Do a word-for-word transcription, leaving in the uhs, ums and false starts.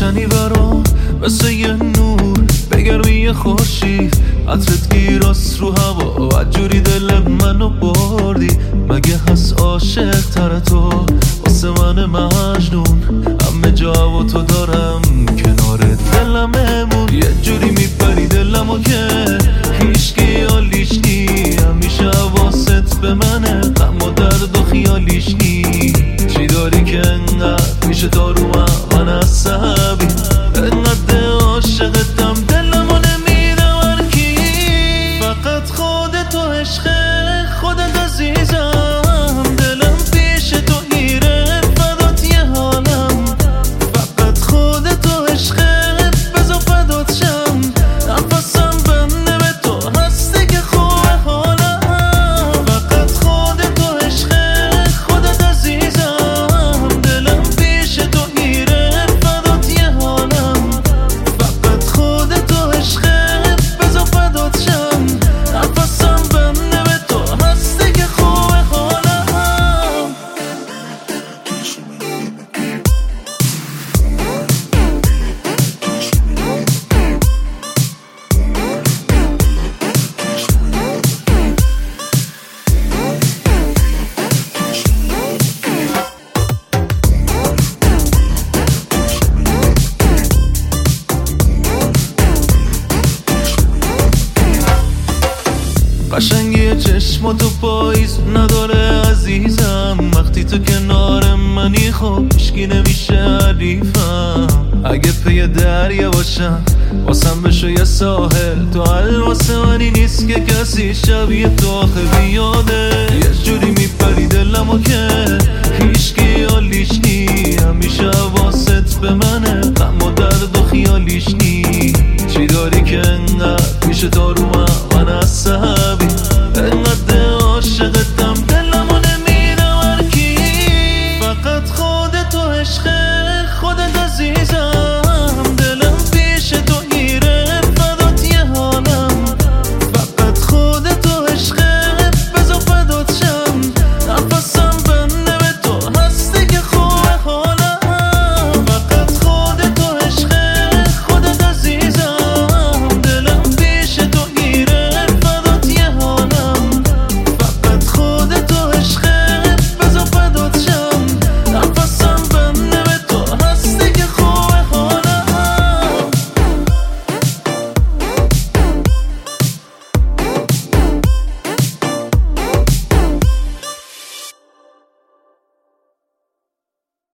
روشنی برام مثل یه نور بگرمی خورشید، عطرت گیراست رو هوا، عجوری دل منو بردی. مگه هست عاشق تر تو واسه من مجنون؟ همه جا و تو دارم کنارت، دلم امون یه جوری میپری دلمو که هیچکی حالیش نی. همیشه حواست به منه، غم و درد و خیالیش نی. چی داری که انقدر میشه دارو من عصبی؟ انقدر عاشقتم دلمو نمیره ورکی. فقط خودت و عشق خودت عزیزم، دلم پیش تو گیره فدات یه حالم. فقط خودت و عشق بزا فدات شم، نفسم بنده به تو هستی که خوبه حالم. فقط خودت و عشق خودت عزیزم، دلم پیش تو گیره فدات یه حالم. فقط خودت و عشق بزا فدات شم، نفسم بنده به تو هستی که خوبه حالم. قشنگی چشماتو پاییز نداره عزیزم، وقتی تو کنار منی خب هیچکی نمیشه حریفم. اگه پی دریا باشم واسم بشو یه ساحل، تو حل واسه منی نیست که کسی شبیه تو آخه بیاده. یه جوری میپری دلمو که